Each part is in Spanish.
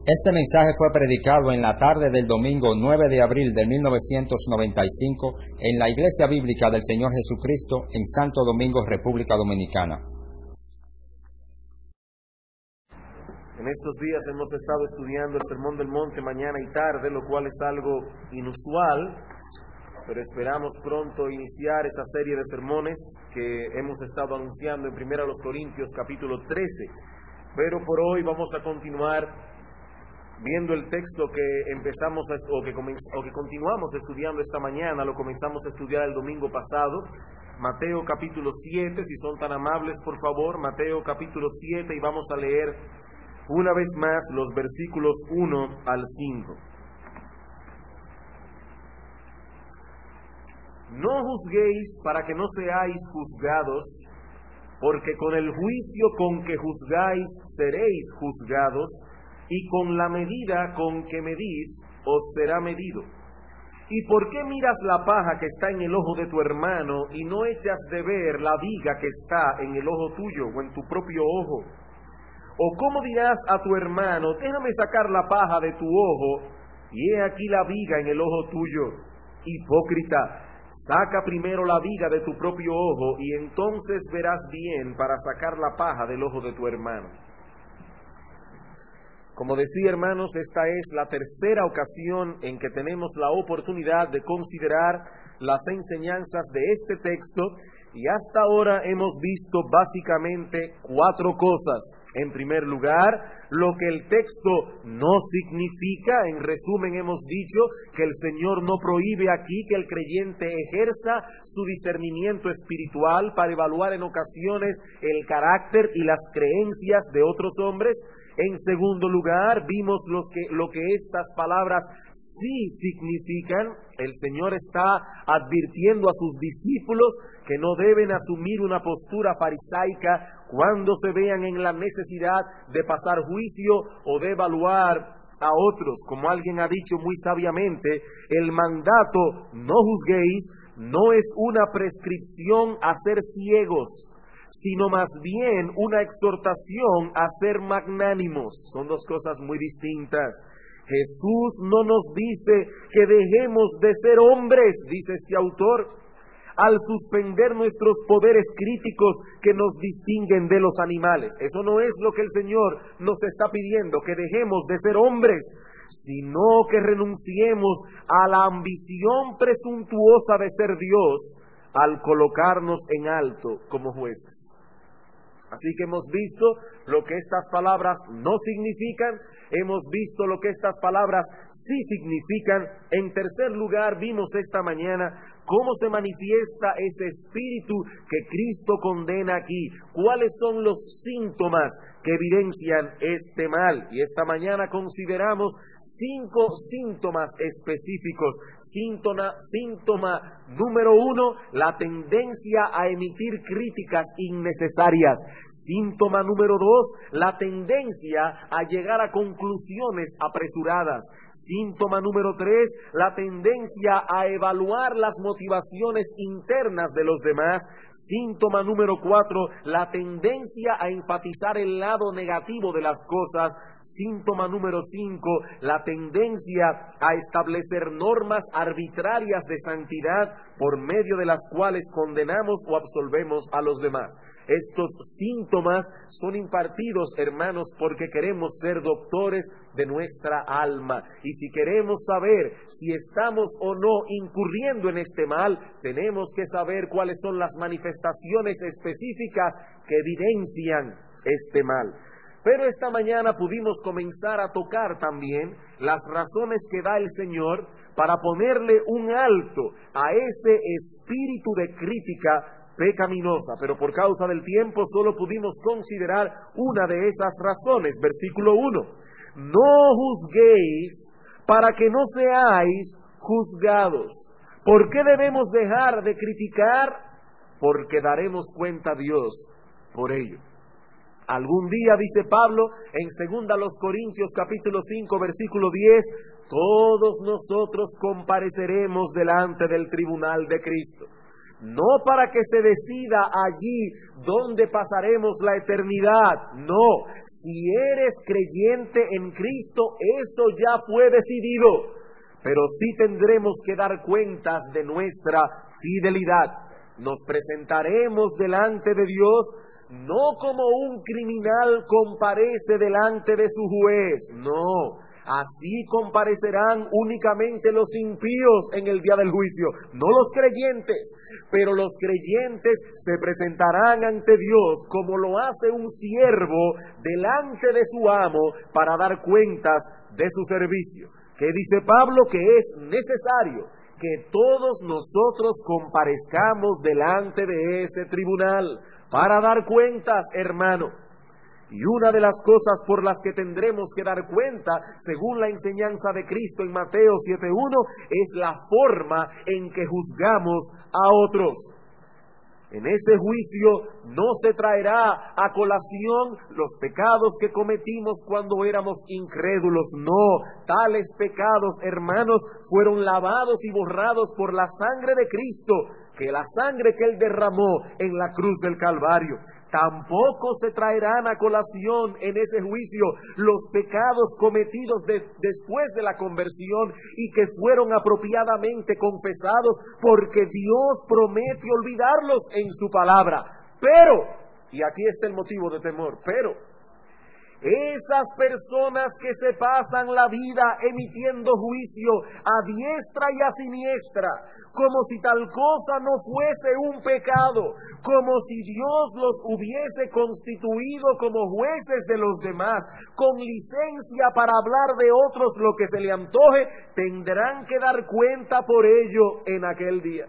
Este mensaje fue predicado en la tarde del domingo 9 de abril de 1995 en la Iglesia Bíblica del Señor Jesucristo en Santo Domingo, República Dominicana. En estos días hemos estado estudiando el Sermón del Monte mañana y tarde, lo cual es algo inusual, pero esperamos pronto iniciar esa serie de sermones que hemos estado anunciando en 1 Corintios capítulo 13. Pero por hoy vamos a continuar viendo el texto que empezamos que continuamos estudiando esta mañana. Lo comenzamos a estudiar el domingo pasado, Mateo capítulo 7, si son tan amables por favor, Mateo capítulo 7, y vamos a leer una vez más los versículos 1 al 5. No juzguéis para que no seáis juzgados, porque con el juicio con que juzgáis seréis juzgados, y con la medida con que medís os será medido. ¿Y por qué miras la paja que está en el ojo de tu hermano y no echas de ver la viga que está en el ojo tuyo o en tu propio ojo? ¿O cómo dirás a tu hermano, déjame sacar la paja de tu ojo, y he aquí la viga en el ojo tuyo? Hipócrita, saca primero la viga de tu propio ojo, y entonces verás bien para sacar la paja del ojo de tu hermano. Como decía, hermanos, esta es la tercera ocasión en que tenemos la oportunidad de considerar las enseñanzas de este texto, y hasta ahora hemos visto básicamente cuatro cosas. En primer lugar, lo que el texto no significa. En resumen, hemos dicho que el Señor no prohíbe aquí que el creyente ejerza su discernimiento espiritual para evaluar en ocasiones el carácter y las creencias de otros hombres. En segundo lugar, vimos lo que estas palabras sí significan. El Señor está advirtiendo a sus discípulos que no deben asumir una postura farisaica cuando se vean en la necesidad de pasar juicio o de evaluar a otros. Como alguien ha dicho muy sabiamente, el mandato "no juzguéis" no es una prescripción a ser ciegos, sino más bien una exhortación a ser magnánimos. Son dos cosas muy distintas. Jesús no nos dice que dejemos de ser hombres, dice este autor, al suspender nuestros poderes críticos que nos distinguen de los animales. Eso no es lo que el Señor nos está pidiendo, que dejemos de ser hombres, sino que renunciemos a la ambición presuntuosa de ser Dios al colocarnos en alto como jueces. Así que hemos visto lo que estas palabras no significan, hemos visto lo que estas palabras sí significan. En tercer lugar, vimos esta mañana cómo se manifiesta ese espíritu que Cristo condena aquí, cuáles son los síntomas que evidencian este mal. Y esta mañana consideramos 5 síntomas específicos. Síntoma número 1, la tendencia a emitir críticas innecesarias. Síntoma número 2, la tendencia a llegar a conclusiones apresuradas. Síntoma número 3, la tendencia a evaluar las motivaciones internas de los demás. Síntoma número 4, la tendencia a enfatizar el lado negativo de las cosas. Síntoma número 5, la tendencia a establecer normas arbitrarias de santidad por medio de las cuales condenamos o absolvemos a los demás. Estos síntomas son impartidos, hermanos, porque queremos ser doctores de nuestra alma. Y si queremos saber si estamos o no incurriendo en este mal, tenemos que saber cuáles son las manifestaciones específicas que evidencian este mal. Pero esta mañana pudimos comenzar a tocar también las razones que da el Señor para ponerle un alto a ese espíritu de crítica pecaminosa. Pero por causa del tiempo solo pudimos considerar una de esas razones. Versículo 1. No juzguéis para que no seáis juzgados. ¿Por qué debemos dejar de criticar? Porque daremos cuenta a Dios por ello. Algún día, dice Pablo en 2 Corintios capítulo 5 versículo 10, todos nosotros compareceremos delante del tribunal de Cristo. no para que se decida allí donde pasaremos la eternidad. No, si eres creyente en Cristo, eso ya fue decidido. Pero sí tendremos que dar cuentas de nuestra fidelidad. Nos presentaremos delante de Dios no como un criminal comparece delante de su juez, no. Así comparecerán únicamente los impíos en el día del juicio, no los creyentes. Pero los creyentes se presentarán ante Dios como lo hace un siervo delante de su amo para dar cuentas de su servicio. ¿Qué dice Pablo? Que es necesario que todos nosotros comparezcamos delante de ese tribunal para dar cuentas, hermano. Y una de las cosas por las que tendremos que dar cuenta, según la enseñanza de Cristo en Mateo 7:1, es la forma en que juzgamos a otros. En ese juicio no se traerá a colación los pecados que cometimos cuando éramos incrédulos. No, tales pecados, hermanos, fueron lavados y borrados por la sangre de Cristo, que la sangre que Él derramó en la cruz del Calvario. Tampoco se traerán a colación en ese juicio los pecados cometidos después de la conversión y que fueron apropiadamente confesados, porque Dios promete olvidarlos en su palabra. Pero, y aquí está el motivo de temor, pero esas personas que se pasan la vida emitiendo juicio a diestra y a siniestra, como si tal cosa no fuese un pecado, como si Dios los hubiese constituido como jueces de los demás, con licencia para hablar de otros lo que se le antoje, tendrán que dar cuenta por ello en aquel día.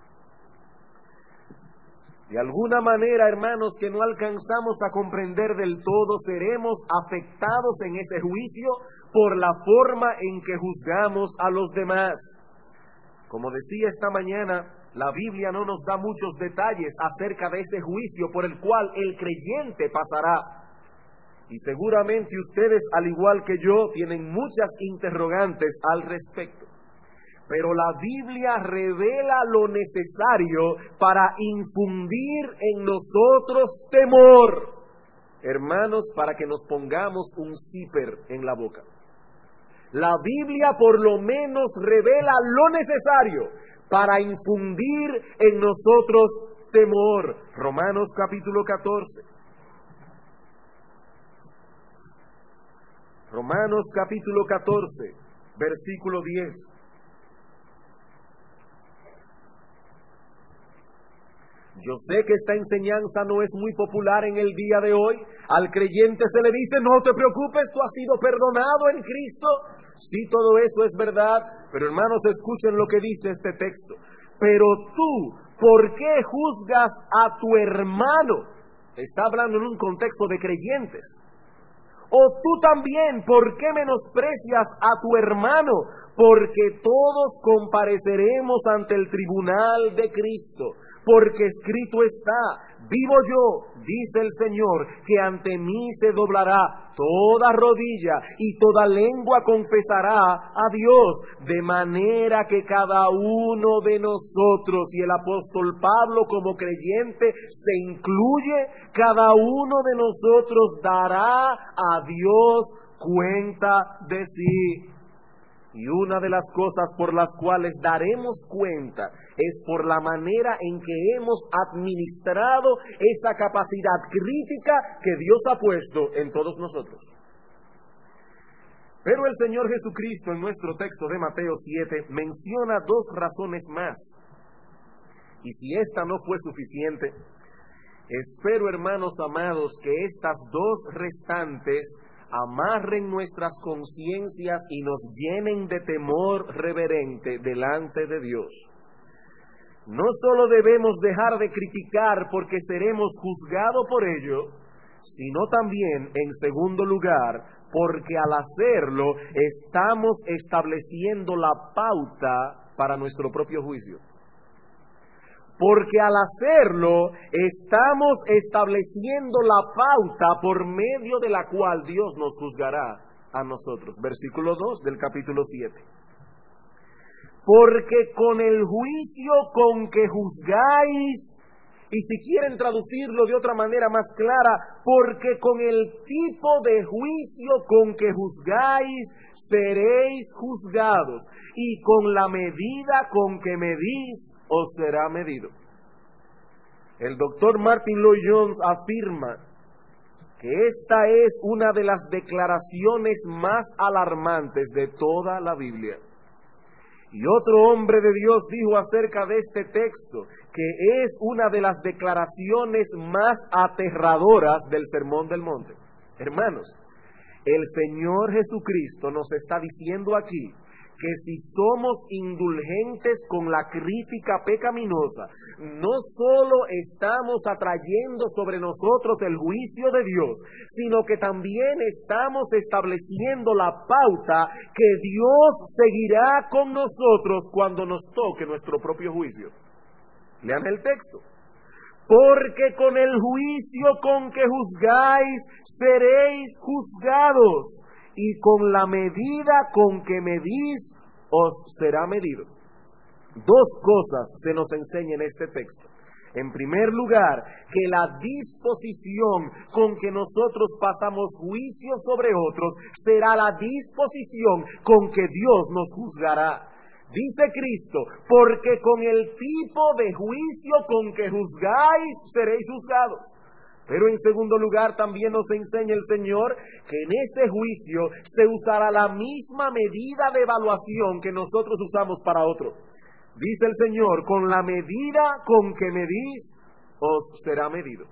De alguna manera, hermanos, que no alcanzamos a comprender del todo, seremos afectados en ese juicio por la forma en que juzgamos a los demás. Como decía esta mañana, la Biblia no nos da muchos detalles acerca de ese juicio por el cual el creyente pasará. Y seguramente ustedes, al igual que yo, tienen muchas interrogantes al respecto. Pero la Biblia revela lo necesario para infundir en nosotros temor. Hermanos, para que nos pongamos un zipper en la boca. La Biblia por lo menos revela lo necesario para infundir en nosotros temor. Romanos capítulo 14. Romanos capítulo 14, versículo 10. Yo sé que esta enseñanza no es muy popular en el día de hoy. Al creyente se le dice, no te preocupes, tú has sido perdonado en Cristo. Sí, todo eso es verdad, pero hermanos, escuchen lo que dice este texto. Pero tú, ¿por qué juzgas a tu hermano? Está hablando en un contexto de creyentes. O tú también, ¿por qué menosprecias a tu hermano? Porque todos compareceremos ante el tribunal de Cristo. Porque escrito está, vivo yo, dice el Señor, que ante mí se doblará toda rodilla y toda lengua confesará a Dios. De manera que cada uno de nosotros, y el apóstol Pablo como creyente se incluye, cada uno de nosotros dará a Dios cuenta de sí. Y una de las cosas por las cuales daremos cuenta es por la manera en que hemos administrado esa capacidad crítica que Dios ha puesto en todos nosotros. Pero el Señor Jesucristo en nuestro texto de Mateo 7 menciona dos razones más. Y si esta no fue suficiente, espero, hermanos amados, que estas dos restantes amarren nuestras conciencias y nos llenen de temor reverente delante de Dios. No solo debemos dejar de criticar porque seremos juzgados por ello, sino también, en segundo lugar, porque al hacerlo estamos estableciendo la pauta para nuestro propio juicio. Porque al hacerlo estamos estableciendo la pauta por medio de la cual Dios nos juzgará a nosotros. Versículo 2 del capítulo 7. porque con el juicio con que juzgáis, y si quieren traducirlo de otra manera más clara, porque con el tipo de juicio con que juzgáis, seréis juzgados, y con la medida con que medís, os será medido. El doctor Martin Lloyd-Jones afirma que esta es una de las declaraciones más alarmantes de toda la Biblia. Y otro hombre de Dios dijo acerca de este texto que es una de las declaraciones más aterradoras del Sermón del Monte. Hermanos, el Señor Jesucristo nos está diciendo aquí que si somos indulgentes con la crítica pecaminosa, no solo estamos atrayendo sobre nosotros el juicio de Dios, sino que también estamos estableciendo la pauta que Dios seguirá con nosotros cuando nos toque nuestro propio juicio. Lean el texto. Porque con el juicio con que juzgáis, seréis juzgados, y con la medida con que medís, os será medido. Dos cosas se nos enseña en este texto. En primer lugar, que la disposición con que nosotros pasamos juicio sobre otros será la disposición con que Dios nos juzgará. Dice Cristo, porque con el tipo de juicio con que juzgáis, seréis juzgados. Pero en segundo lugar también nos enseña el Señor que en ese juicio se usará la misma medida de evaluación que nosotros usamos para otro. Dice el Señor, con la medida con que medís, os será medido.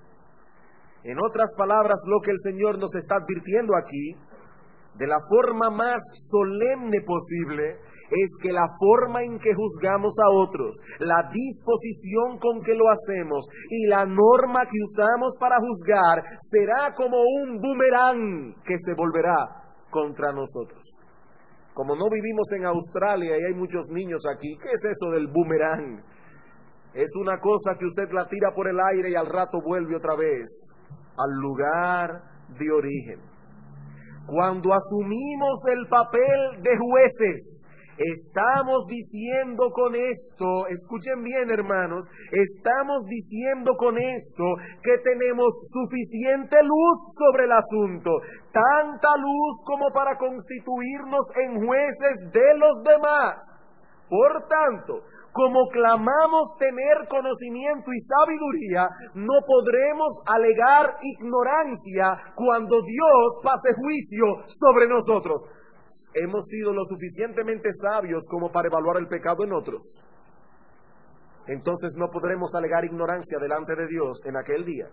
En otras palabras, lo que el Señor nos está advirtiendo aquí, de la forma más solemne posible, es que la forma en que juzgamos a otros, la disposición con que lo hacemos y la norma que usamos para juzgar será como un boomerang que se volverá contra nosotros. Como no vivimos en Australia y hay muchos niños aquí, ¿qué es eso del boomerang? Es una cosa que usted la tira por el aire y al rato vuelve otra vez al lugar de origen. Cuando asumimos el papel de jueces, estamos diciendo con esto, escuchen bien hermanos, estamos diciendo con esto que tenemos suficiente luz sobre el asunto, tanta luz como para constituirnos en jueces de los demás. Por tanto, como clamamos tener conocimiento y sabiduría, no podremos alegar ignorancia cuando Dios pase juicio sobre nosotros. Hemos sido lo suficientemente sabios como para evaluar el pecado en otros. Entonces no podremos alegar ignorancia delante de Dios en aquel día.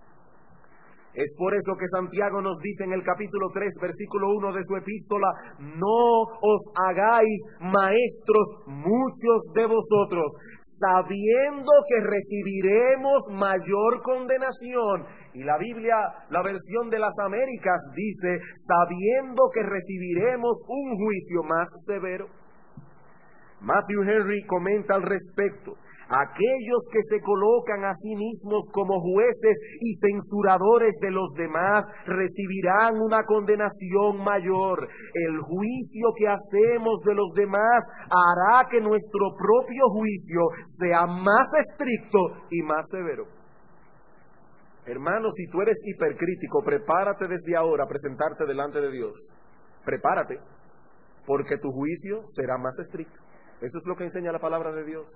Es por eso que Santiago nos dice en el capítulo 3, versículo 1 de su epístola, no os hagáis maestros muchos de vosotros, sabiendo que recibiremos mayor condenación. Y la Biblia, la versión de las Américas, dice, sabiendo que recibiremos un juicio más severo. Matthew Henry comenta al respecto. Aquellos que se colocan a sí mismos como jueces y censuradores de los demás recibirán una condenación mayor. El juicio que hacemos de los demás hará que nuestro propio juicio sea más estricto y más severo. Hermano, si tú eres hipercrítico, prepárate desde ahora a presentarte delante de Dios. Prepárate, porque tu juicio será más estricto. Eso es lo que enseña la palabra de Dios.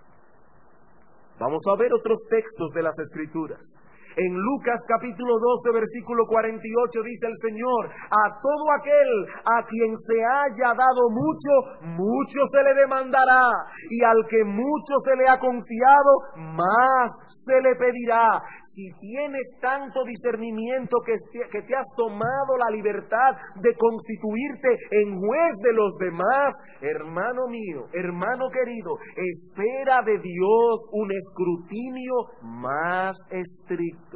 Vamos a ver otros textos de las Escrituras. En Lucas capítulo 12, versículo 48 dice el Señor, a todo aquel a quien se haya dado mucho, mucho se le demandará, y al que mucho se le ha confiado, más se le pedirá. Si tienes tanto discernimiento que te has tomado la libertad de constituirte en juez de los demás, hermano mío, hermano querido, espera de Dios un escrutinio más estricto.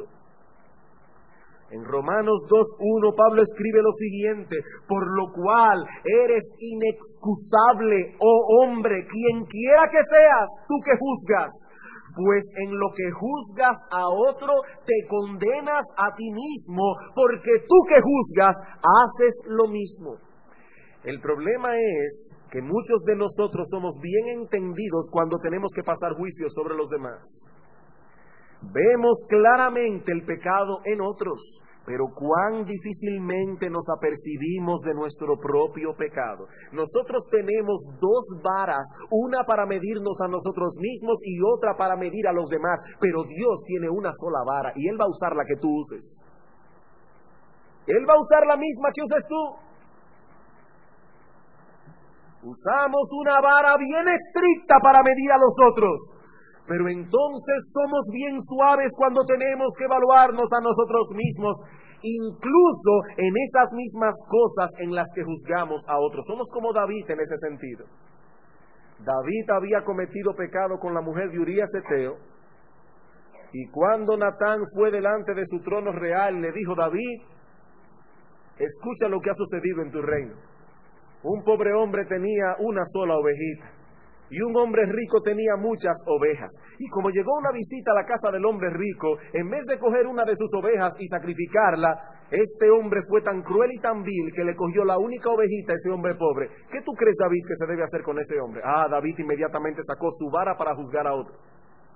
En Romanos 2:1 Pablo escribe lo siguiente, por lo cual eres inexcusable, oh hombre, quien quiera que seas, tú que juzgas, pues en lo que juzgas a otro te condenas a ti mismo, porque tú que juzgas haces lo mismo. El problema es que muchos de nosotros somos bien entendidos cuando tenemos que pasar juicio sobre los demás. Vemos claramente el pecado en otros, pero cuán difícilmente nos apercibimos de nuestro propio pecado. Nosotros tenemos dos varas, una para medirnos a nosotros mismos y otra para medir a los demás, pero Dios tiene una sola vara y Él va a usar la que tú uses. Él va a usar la misma que uses tú. Usamos una vara bien estricta para medir a los otros, pero entonces somos bien suaves cuando tenemos que evaluarnos a nosotros mismos, incluso en esas mismas cosas en las que juzgamos a otros. Somos como David en ese sentido. David había cometido pecado con la mujer de Urías Eteo, y cuando Natán fue delante de su trono real, le dijo: David, escucha lo que ha sucedido en tu reino. Un pobre hombre tenía una sola ovejita, y un hombre rico tenía muchas ovejas. Y como llegó una visita a la casa del hombre rico, en vez de coger una de sus ovejas y sacrificarla, este hombre fue tan cruel y tan vil que le cogió la única ovejita a ese hombre pobre. ¿Qué tú crees, David, que se debe hacer con ese hombre? David inmediatamente sacó su vara para juzgar a otro.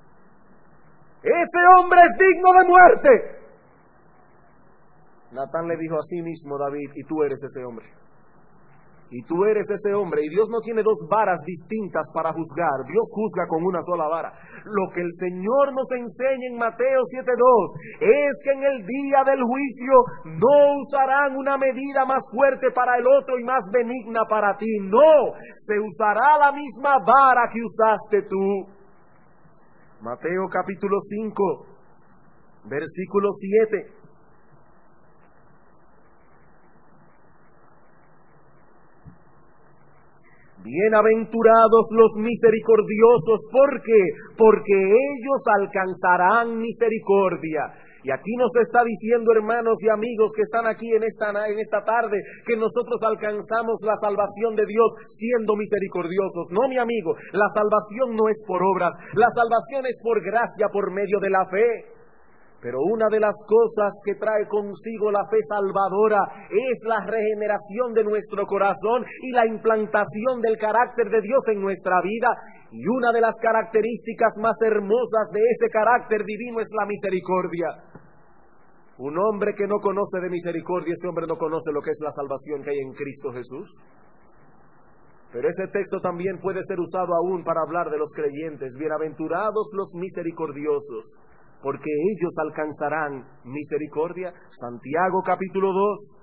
¡Ese hombre es digno de muerte! Natán le dijo: así mismo, David, y tú eres ese hombre. Y tú eres ese hombre, y Dios no tiene dos varas distintas para juzgar. Dios juzga con una sola vara. Lo que el Señor nos enseña en Mateo 7:2 es que en el día del juicio no usarán una medida más fuerte para el otro y más benigna para ti. No, se usará la misma vara que usaste tú. Mateo capítulo 5, versículo 7. Bienaventurados los misericordiosos, ¿por qué? Porque ellos alcanzarán misericordia. Y aquí nos está diciendo, hermanos y amigos que están aquí en esta tarde, que nosotros alcanzamos la salvación de Dios siendo misericordiosos. No, mi amigo, la salvación no es por obras, la salvación es por gracia, por medio de la fe. Pero una de las cosas que trae consigo la fe salvadora es la regeneración de nuestro corazón y la implantación del carácter de Dios en nuestra vida. Y una de las características más hermosas de ese carácter divino es la misericordia. Un hombre que no conoce de misericordia, ese hombre no conoce lo que es la salvación que hay en Cristo Jesús. Pero ese texto también puede ser usado aún para hablar de los creyentes. Bienaventurados los misericordiosos, porque ellos alcanzarán misericordia. Santiago capítulo 2.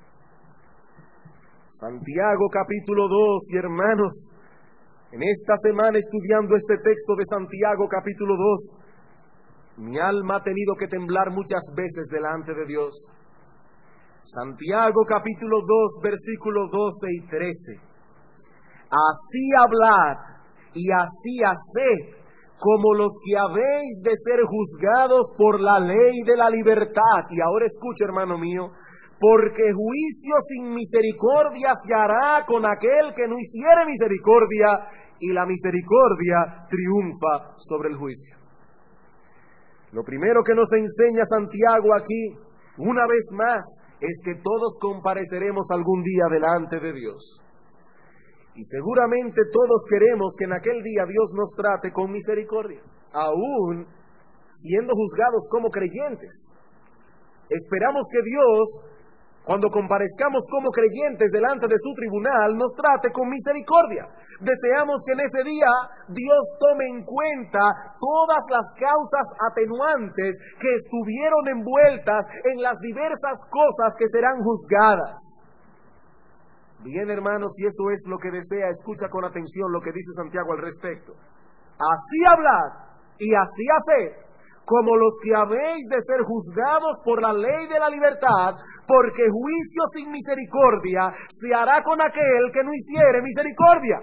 Santiago capítulo 2, y hermanos, en esta semana estudiando este texto de Santiago capítulo 2, mi alma ha tenido que temblar muchas veces delante de Dios. Santiago capítulo 2, versículos 12 y 13. Así hablad y así haced, como los que habéis de ser juzgados por la ley de la libertad. Y ahora escucha, hermano mío, porque juicio sin misericordia se hará con aquel que no hiciere misericordia, y la misericordia triunfa sobre el juicio. Lo primero que nos enseña Santiago aquí, una vez más, es que todos compareceremos algún día delante de Dios. Y seguramente todos queremos que en aquel día Dios nos trate con misericordia, aún siendo juzgados como creyentes. Esperamos que Dios, cuando comparezcamos como creyentes delante de su tribunal, nos trate con misericordia. Deseamos que en ese día Dios tome en cuenta todas las causas atenuantes que estuvieron envueltas en las diversas cosas que serán juzgadas. Bien, hermanos, si eso es lo que desea, escucha con atención lo que dice Santiago al respecto. Así hablad y así haced, como los que habéis de ser juzgados por la ley de la libertad, porque juicio sin misericordia se hará con aquel que no hiciere misericordia.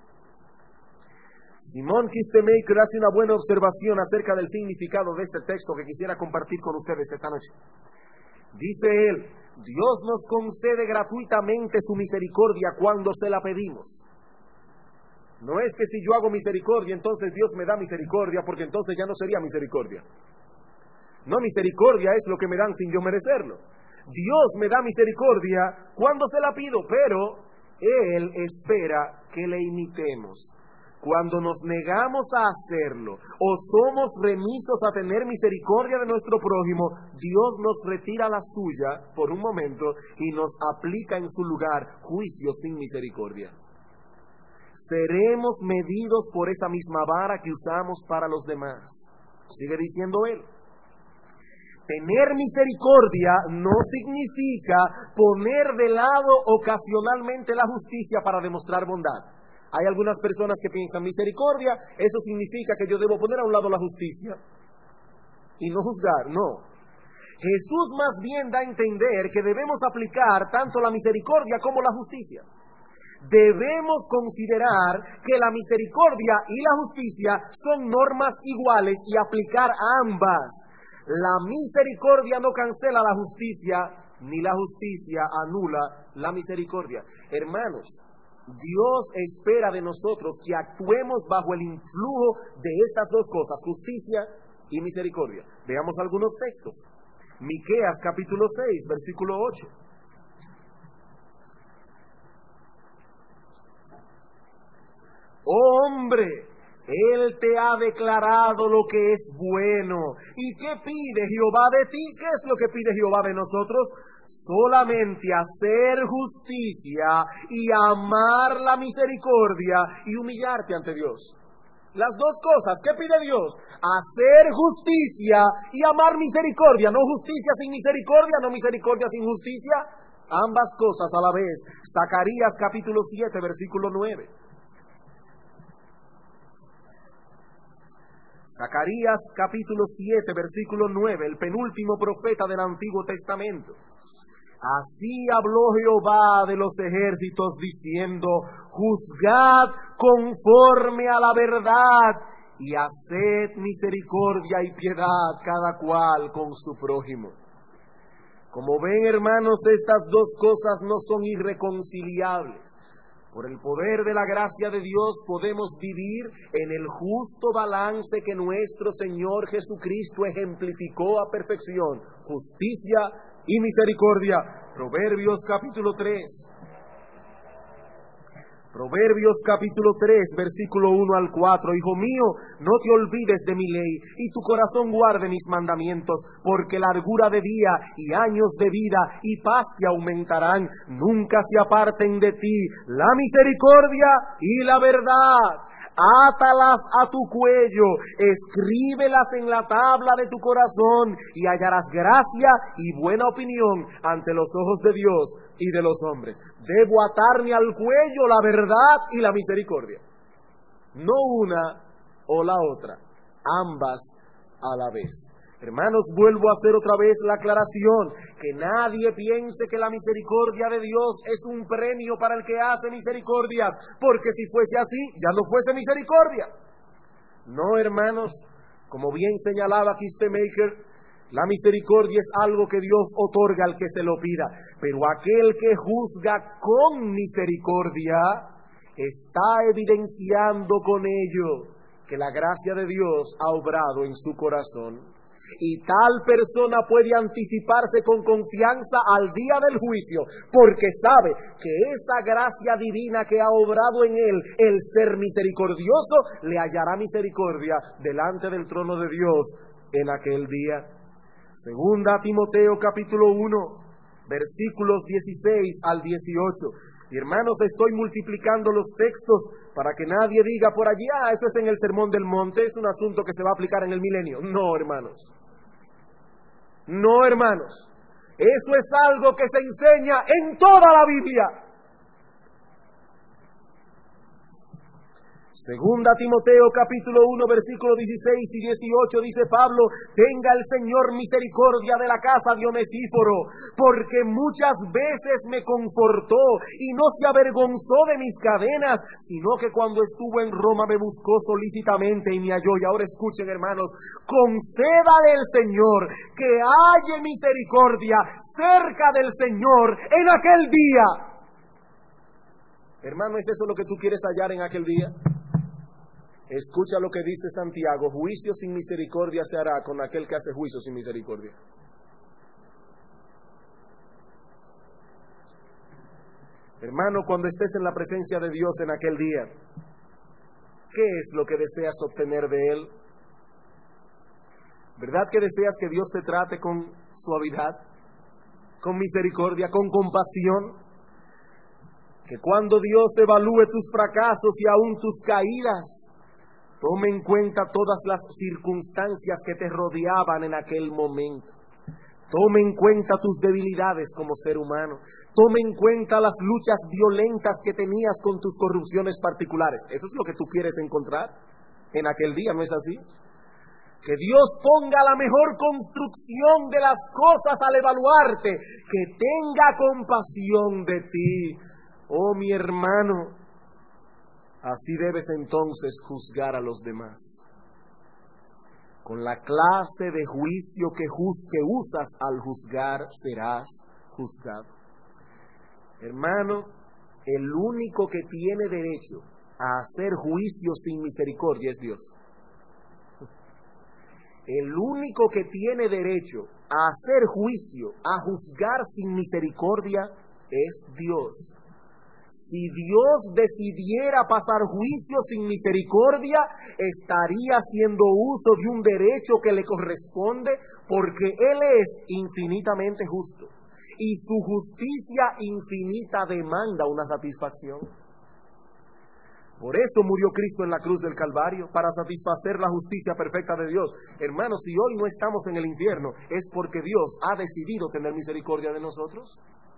Simón Kistemaker hace una buena observación acerca del significado de este texto que quisiera compartir con ustedes esta noche. Dice él: Dios nos concede gratuitamente su misericordia cuando se la pedimos. No es que si yo hago misericordia, entonces Dios me da misericordia, porque entonces ya no sería misericordia. No, misericordia es lo que me dan sin yo merecerlo. Dios me da misericordia cuando se la pido, pero Él espera que le imitemos. Cuando nos negamos a hacerlo o somos remisos a tener misericordia de nuestro prójimo, Dios nos retira la suya por un momento y nos aplica en su lugar juicio sin misericordia. Seremos medidos por esa misma vara que usamos para los demás. Sigue diciendo él. Tener misericordia no significa poner de lado ocasionalmente la justicia para demostrar bondad. Hay algunas personas que piensan misericordia, eso significa que yo debo poner a un lado la justicia y no juzgar. No. Jesús más bien da a entender que debemos aplicar tanto la misericordia como la justicia. Debemos considerar que la misericordia y la justicia son normas iguales y aplicar ambas. La misericordia no cancela la justicia, ni la justicia anula la misericordia. Hermanos, Dios espera de nosotros que actuemos bajo el influjo de estas dos cosas, justicia y misericordia. Veamos algunos textos. Miqueas capítulo 6, versículo 8. Oh hombre, Él te ha declarado lo que es bueno. ¿Y qué pide Jehová de ti? ¿Qué es lo que pide Jehová de nosotros? Solamente hacer justicia y amar la misericordia y humillarte ante Dios. Las dos cosas, ¿qué pide Dios? Hacer justicia y amar misericordia. No justicia sin misericordia, no misericordia sin justicia. Ambas cosas a la vez. Zacarías capítulo 7, versículo 9. Zacarías capítulo 7, versículo 9, el penúltimo profeta del Antiguo Testamento. Así habló Jehová de los ejércitos diciendo, juzgad conforme a la verdad y haced misericordia y piedad cada cual con su prójimo. Como ven, hermanos, estas dos cosas no son irreconciliables. Por el poder de la gracia de Dios podemos vivir en el justo balance que nuestro Señor Jesucristo ejemplificó a perfección, justicia y misericordia. Proverbios capítulo 3. Proverbios capítulo 3, versículo 1 al 4. Hijo mío, no te olvides de mi ley, y tu corazón guarde mis mandamientos, porque largura de día y años de vida y paz te aumentarán. Nunca se aparten de ti la misericordia y la verdad. Átalas a tu cuello, escríbelas en la tabla de tu corazón, y hallarás gracia y buena opinión ante los ojos de Dios y de los hombres. Debo atarme al cuello la verdad y la misericordia. No una o la otra, ambas a la vez. Hermanos, vuelvo a hacer otra vez la aclaración, que nadie piense que la misericordia de Dios es un premio para el que hace misericordias, porque si fuese así, ya no fuese misericordia. No, hermanos, como bien señalaba Kistemaker, la misericordia es algo que Dios otorga al que se lo pida, pero aquel que juzga con misericordia está evidenciando con ello que la gracia de Dios ha obrado en su corazón. Y tal persona puede anticiparse con confianza al día del juicio, porque sabe que esa gracia divina que ha obrado en él, el ser misericordioso, le hallará misericordia delante del trono de Dios en aquel día. Segunda Timoteo capítulo 1, versículos 16 al 18. Y hermanos, estoy multiplicando los textos para que nadie diga por allí, eso es en el Sermón del Monte, es un asunto que se va a aplicar en el milenio. No, hermanos. No, hermanos. Eso es algo que se enseña en toda la Biblia. Segunda Timoteo capítulo 1 versículo 16 y 18 dice Pablo, tenga el Señor misericordia de la casa de Onesíforo, porque muchas veces me confortó y no se avergonzó de mis cadenas, sino que cuando estuvo en Roma me buscó solícitamente y me halló. Y ahora escuchen, hermanos, concédale el Señor que halle misericordia cerca del Señor en aquel día. Hermano, ¿es eso lo que tú quieres hallar en aquel día? Escucha lo que dice Santiago, juicio sin misericordia se hará con aquel que hace juicio sin misericordia. Hermano, cuando estés en la presencia de Dios en aquel día, ¿qué es lo que deseas obtener de Él? ¿Verdad que deseas que Dios te trate con suavidad, con misericordia, con compasión? Que cuando Dios evalúe tus fracasos y aún tus caídas, tome en cuenta todas las circunstancias que te rodeaban en aquel momento. Tome en cuenta tus debilidades como ser humano. Tome en cuenta las luchas violentas que tenías con tus corrupciones particulares. ¿Eso es lo que tú quieres encontrar en aquel día? ¿No es así? Que Dios ponga la mejor construcción de las cosas al evaluarte. Que tenga compasión de ti. Oh, mi hermano, así debes entonces juzgar a los demás. Con la clase de juicio que usas al juzgar, serás juzgado. Hermano, el único que tiene derecho a hacer juicio sin misericordia es Dios. El único que tiene derecho a hacer juicio, a juzgar sin misericordia, es Dios. Si Dios decidiera pasar juicio sin misericordia, estaría haciendo uso de un derecho que le corresponde, porque Él es infinitamente justo y su justicia infinita demanda una satisfacción. Por eso murió Cristo en la cruz del Calvario, para satisfacer la justicia perfecta de Dios. Hermanos, si hoy no estamos en el infierno, es porque Dios ha decidido tener misericordia de nosotros.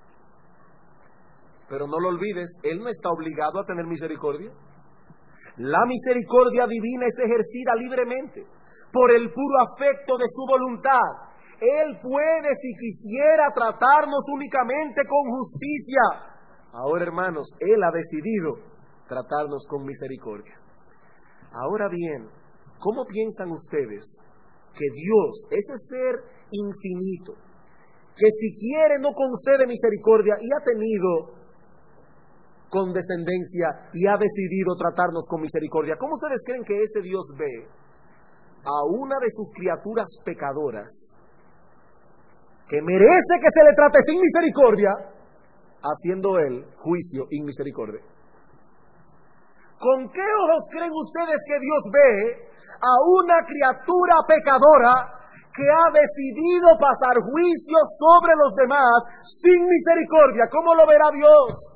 Pero no lo olvides, Él no está obligado a tener misericordia. La misericordia divina es ejercida libremente, por el puro afecto de su voluntad. Él puede, si quisiera, tratarnos únicamente con justicia. Ahora, hermanos, Él ha decidido tratarnos con misericordia. Ahora bien, ¿cómo piensan ustedes que Dios, ese ser infinito, que si quiere no concede misericordia y ha tenido condescendencia y ha decidido tratarnos con misericordia, ¿cómo ustedes creen que ese Dios ve a una de sus criaturas pecadoras que merece que se le trate sin misericordia, haciendo Él juicio y misericordia? ¿Con qué ojos creen ustedes que Dios ve a una criatura pecadora que ha decidido pasar juicio sobre los demás sin misericordia? ¿Cómo lo verá Dios?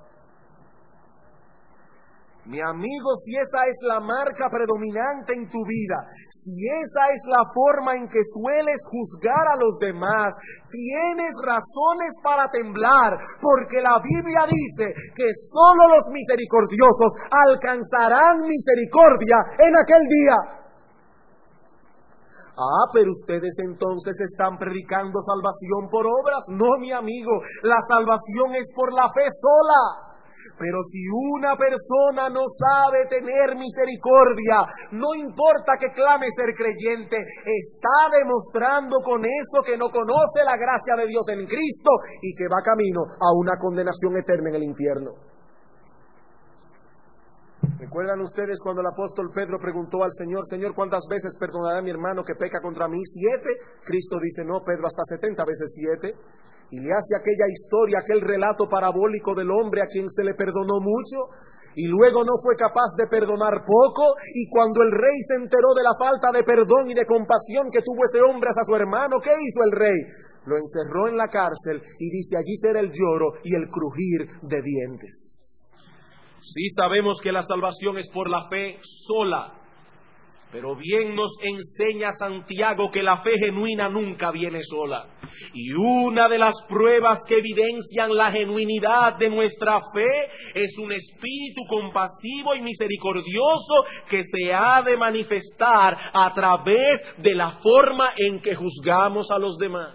Mi amigo, si esa es la marca predominante en tu vida, si esa es la forma en que sueles juzgar a los demás, tienes razones para temblar, porque la Biblia dice que solo los misericordiosos alcanzarán misericordia en aquel día. Ah, pero ustedes entonces están predicando salvación por obras. No, mi amigo, la salvación es por la fe sola. Pero si una persona no sabe tener misericordia, no importa que clame ser creyente, está demostrando con eso que no conoce la gracia de Dios en Cristo y que va camino a una condenación eterna en el infierno. ¿Recuerdan ustedes cuando el apóstol Pedro preguntó al Señor: Señor, ¿cuántas veces perdonará mi hermano que peca contra mí? 7. Cristo dice: no, Pedro, hasta 70 veces 7. Y le hace aquella historia, aquel relato parabólico del hombre a quien se le perdonó mucho y luego no fue capaz de perdonar poco, y cuando el rey se enteró de la falta de perdón y de compasión que tuvo ese hombre hacia su hermano, ¿qué hizo el rey? Lo encerró en la cárcel y dice: allí será el lloro y el crujir de dientes. Sí sabemos que la salvación es por la fe sola, pero bien nos enseña Santiago que la fe genuina nunca viene sola. Y una de las pruebas que evidencian la genuinidad de nuestra fe es un espíritu compasivo y misericordioso que se ha de manifestar a través de la forma en que juzgamos a los demás.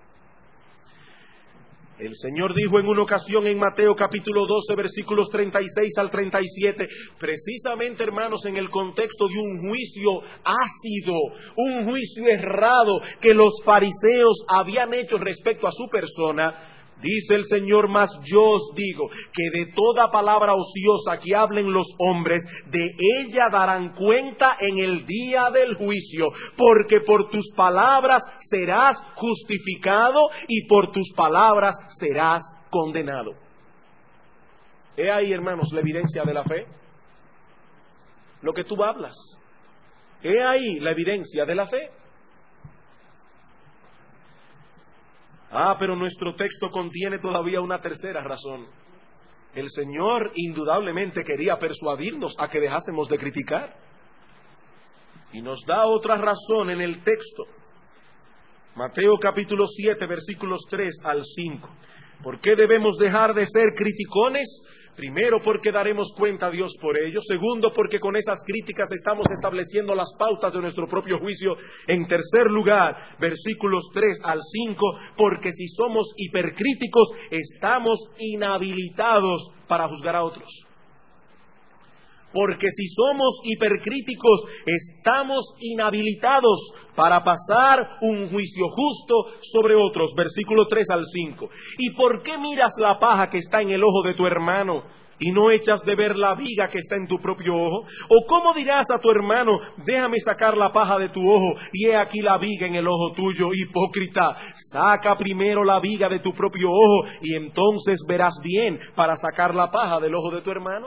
El Señor dijo en una ocasión en Mateo capítulo 12 versículos 36 al 37, precisamente, hermanos, en el contexto de un juicio ácido, un juicio errado que los fariseos habían hecho respecto a su persona. Dice el Señor: mas yo os digo que de toda palabra ociosa que hablen los hombres, de ella darán cuenta en el día del juicio, porque por tus palabras serás justificado y por tus palabras serás condenado. He ahí, hermanos, la evidencia de la fe. Lo que tú hablas. He ahí la evidencia de la fe. Pero nuestro texto contiene todavía una tercera razón. El Señor indudablemente quería persuadirnos a que dejásemos de criticar. Y nos da otra razón en el texto. Mateo capítulo 7, versículos 3 al 5. ¿Por qué debemos dejar de ser criticones? Primero, porque daremos cuenta a Dios por ello. Segundo, porque con esas críticas estamos estableciendo las pautas de nuestro propio juicio. En tercer lugar, versículos 3 al 5, porque si somos hipercríticos, estamos inhabilitados para juzgar a otros. Porque si somos hipercríticos, estamos inhabilitados para pasar un juicio justo sobre otros. Versículo 3 al 5. ¿Y por qué miras la paja que está en el ojo de tu hermano y no echas de ver la viga que está en tu propio ojo? ¿O cómo dirás a tu hermano, déjame sacar la paja de tu ojo y he aquí la viga en el ojo tuyo? Hipócrita, saca primero la viga de tu propio ojo y entonces verás bien para sacar la paja del ojo de tu hermano.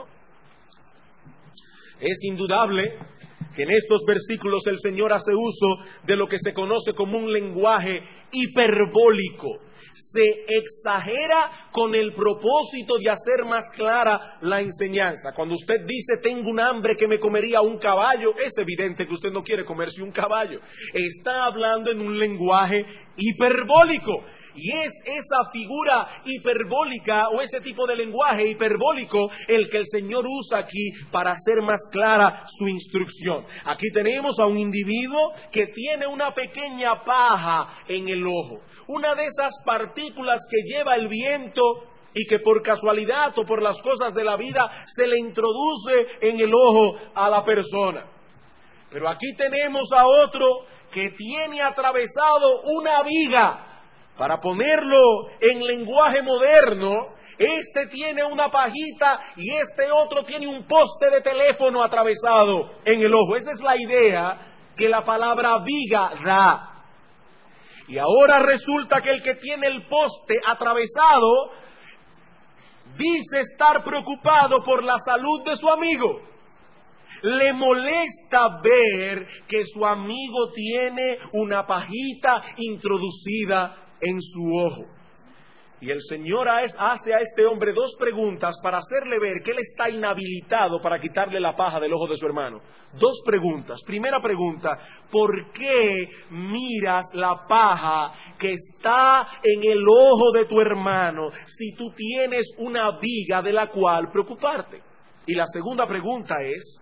Es indudable que en estos versículos el Señor hace uso de lo que se conoce como un lenguaje hiperbólico. Se exagera con el propósito de hacer más clara la enseñanza. Cuando usted dice, tengo un hambre que me comería un caballo, es evidente que usted no quiere comerse un caballo. Está hablando en un lenguaje hiperbólico. Y es esa figura hiperbólica o ese tipo de lenguaje hiperbólico el que el Señor usa aquí para hacer más clara su instrucción. Aquí tenemos a un individuo que tiene una pequeña paja en el ojo. Una de esas partículas que lleva el viento y que por casualidad o por las cosas de la vida se le introduce en el ojo a la persona. Pero aquí tenemos a otro que tiene atravesado una viga. Para ponerlo en lenguaje moderno, este tiene una pajita y este otro tiene un poste de teléfono atravesado en el ojo. Esa es la idea que la palabra viga da. Y ahora resulta que el que tiene el poste atravesado dice estar preocupado por la salud de su amigo. Le molesta ver que su amigo tiene una pajita introducida en su ojo. Y el Señor hace a este hombre dos preguntas para hacerle ver que él está inhabilitado para quitarle la paja del ojo de su hermano. Dos preguntas. Primera pregunta, ¿por qué miras la paja que está en el ojo de tu hermano si tú tienes una viga de la cual preocuparte? Y la segunda pregunta es,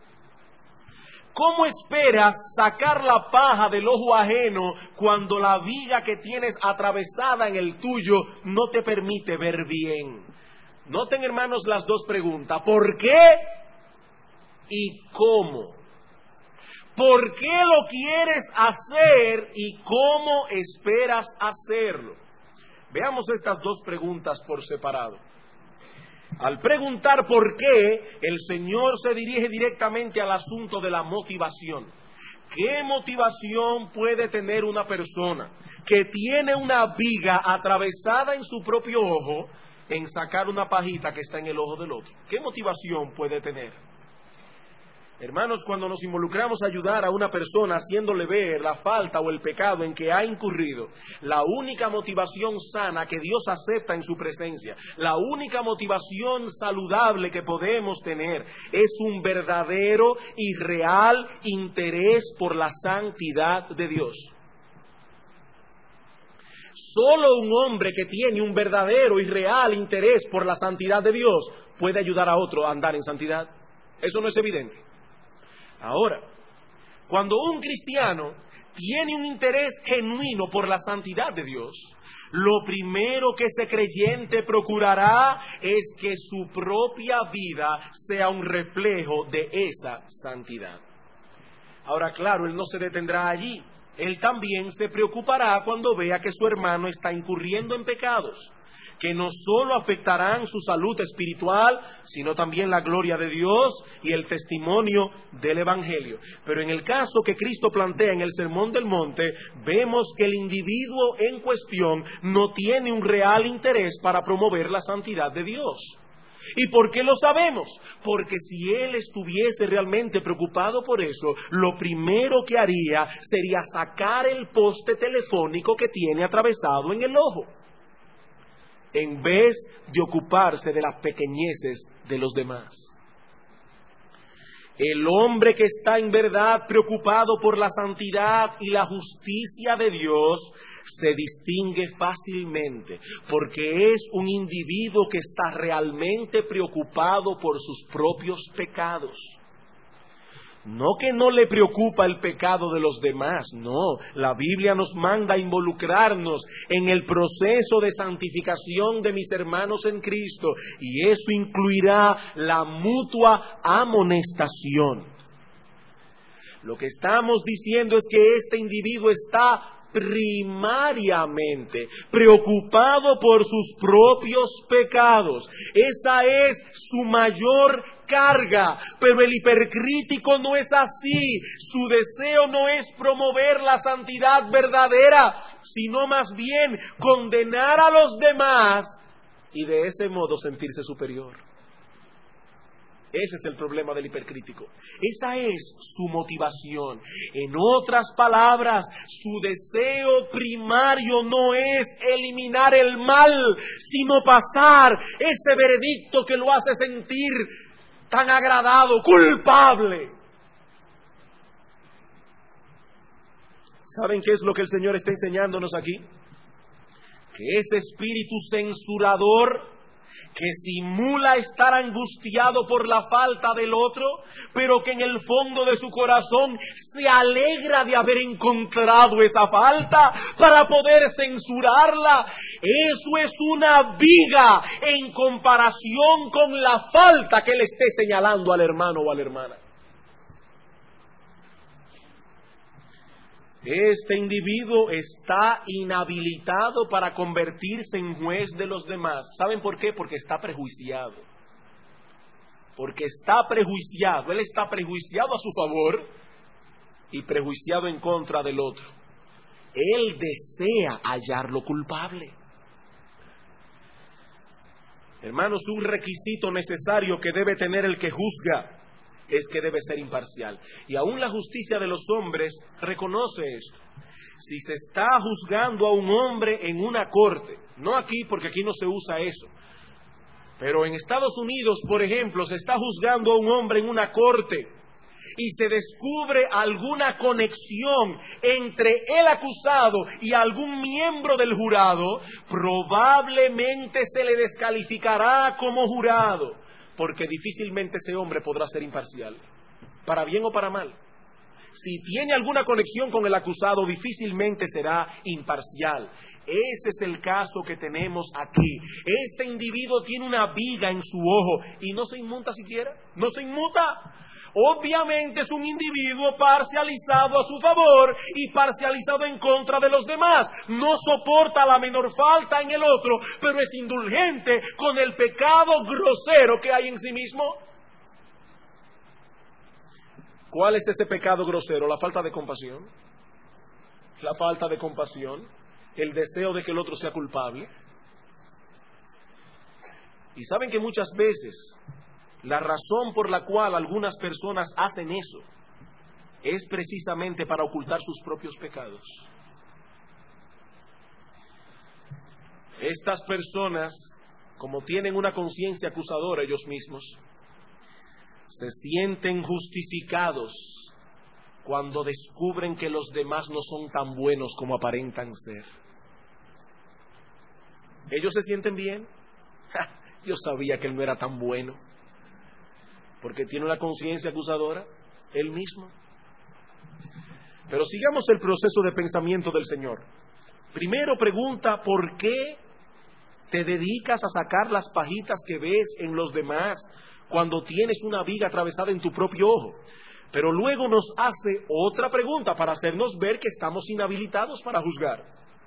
¿cómo esperas sacar la paja del ojo ajeno cuando la viga que tienes atravesada en el tuyo no te permite ver bien? Noten, hermanos, las dos preguntas. ¿Por qué y cómo? ¿Por qué lo quieres hacer y cómo esperas hacerlo? Veamos estas dos preguntas por separado. Al preguntar por qué, el Señor se dirige directamente al asunto de la motivación. ¿Qué motivación puede tener una persona que tiene una viga atravesada en su propio ojo en sacar una pajita que está en el ojo del otro? ¿Qué motivación puede tener? Hermanos, cuando nos involucramos a ayudar a una persona haciéndole ver la falta o el pecado en que ha incurrido, la única motivación sana que Dios acepta en su presencia, la única motivación saludable que podemos tener es un verdadero y real interés por la santidad de Dios. Solo un hombre que tiene un verdadero y real interés por la santidad de Dios puede ayudar a otro a andar en santidad. ¿Eso no es evidente? Ahora, cuando un cristiano tiene un interés genuino por la santidad de Dios, lo primero que ese creyente procurará es que su propia vida sea un reflejo de esa santidad. Ahora, claro, él no se detendrá allí. Él también se preocupará cuando vea que su hermano está incurriendo en pecados, que no solo afectarán su salud espiritual, sino también la gloria de Dios y el testimonio del Evangelio. Pero en el caso que Cristo plantea en el Sermón del Monte, vemos que el individuo en cuestión no tiene un real interés para promover la santidad de Dios. ¿Y por qué lo sabemos? Porque si él estuviese realmente preocupado por eso, lo primero que haría sería sacar el poste telefónico que tiene atravesado en el ojo, en vez de ocuparse de las pequeñeces de los demás. El hombre que está en verdad preocupado por la santidad y la justicia de Dios se distingue fácilmente, porque es un individuo que está realmente preocupado por sus propios pecados. No que no le preocupa el pecado de los demás, no. La Biblia nos manda a involucrarnos en el proceso de santificación de mis hermanos en Cristo, y eso incluirá la mutua amonestación. Lo que estamos diciendo es que este individuo está primariamente preocupado por sus propios pecados. Esa es su mayor carga, pero el hipercrítico no es así. Su deseo no es promover la santidad verdadera, sino más bien condenar a los demás y de ese modo sentirse superior. Ese es el problema del hipercrítico. Esa es su motivación. En otras palabras, su deseo primario no es eliminar el mal, sino pasar ese veredicto que lo hace sentir tan agradado, culpable. ¿Saben qué es lo que el Señor está enseñándonos aquí? Que ese espíritu censurador que simula estar angustiado por la falta del otro, pero que en el fondo de su corazón se alegra de haber encontrado esa falta para poder censurarla. Eso es una viga en comparación con la falta que le esté señalando al hermano o a la hermana. Este individuo está inhabilitado para convertirse en juez de los demás. ¿Saben por qué? Porque está prejuiciado. Porque está prejuiciado. Él está prejuiciado a su favor y prejuiciado en contra del otro. Él desea hallarlo culpable. Hermanos, un requisito necesario que debe tener el que juzga es que debe ser imparcial. Y aún la justicia de los hombres reconoce esto. Si se está juzgando a un hombre en una corte, no aquí porque aquí no se usa eso, pero en Estados Unidos, por ejemplo, se está juzgando a un hombre en una corte y se descubre alguna conexión entre el acusado y algún miembro del jurado, probablemente se le descalificará como jurado, porque difícilmente ese hombre podrá ser imparcial, para bien o para mal. Si tiene alguna conexión con el acusado, difícilmente será imparcial. Ese es el caso que tenemos aquí. Este individuo tiene una viga en su ojo y no se inmuta siquiera, no se inmuta. Obviamente es un individuo parcializado a su favor y parcializado en contra de los demás. No soporta la menor falta en el otro, pero es indulgente con el pecado grosero que hay en sí mismo. ¿Cuál es ese pecado grosero? La falta de compasión. La falta de compasión. El deseo de que el otro sea culpable. Y saben que muchas veces la razón por la cual algunas personas hacen eso es precisamente para ocultar sus propios pecados. Estas personas, como tienen una conciencia acusadora ellos mismos, se sienten justificados cuando descubren que los demás no son tan buenos como aparentan ser. Ellos se sienten bien. Yo sabía que él no era tan bueno, porque tiene una conciencia acusadora, él mismo. Pero sigamos el proceso de pensamiento del Señor. Primero pregunta, ¿por qué te dedicas a sacar las pajitas que ves en los demás cuando tienes una viga atravesada en tu propio ojo? Pero luego nos hace otra pregunta para hacernos ver que estamos inhabilitados para juzgar.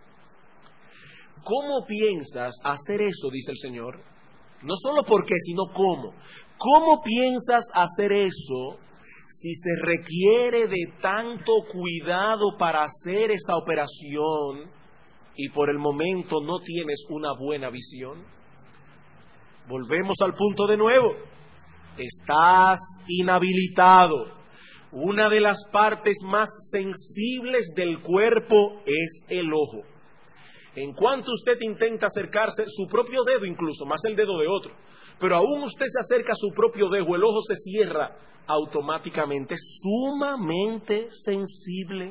¿Cómo piensas hacer eso?, dice el Señor. No solo por qué, sino cómo. ¿Cómo piensas hacer eso si se requiere de tanto cuidado para hacer esa operación y por el momento no tienes una buena visión? Volvemos al punto de nuevo. Estás inhabilitado. Una de las partes más sensibles del cuerpo es el ojo. En cuanto usted intenta acercarse, su propio dedo incluso, más el dedo de otro, pero aún usted se acerca a su propio dedo, el ojo se cierra automáticamente, sumamente sensible.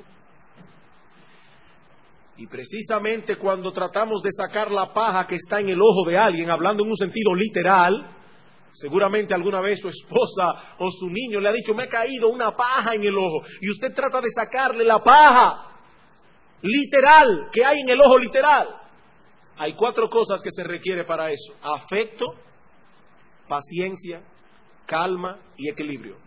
Y precisamente cuando tratamos de sacar la paja que está en el ojo de alguien, hablando en un sentido literal, seguramente alguna vez su esposa o su niño le ha dicho, me ha caído una paja en el ojo, y usted trata de sacarle la paja literal que hay en el ojo literal. Hay 4 cosas que se requiere para eso: afecto, paciencia, calma y equilibrio.